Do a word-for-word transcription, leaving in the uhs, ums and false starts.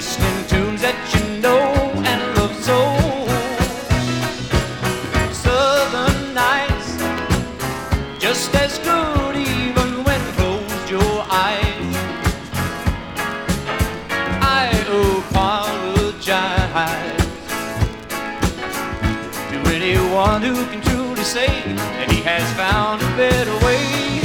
listening tunes that you know and love so. Southern nights, just as good even when closed your eyes. I apologize to anyone who can truly say that he has found a better way.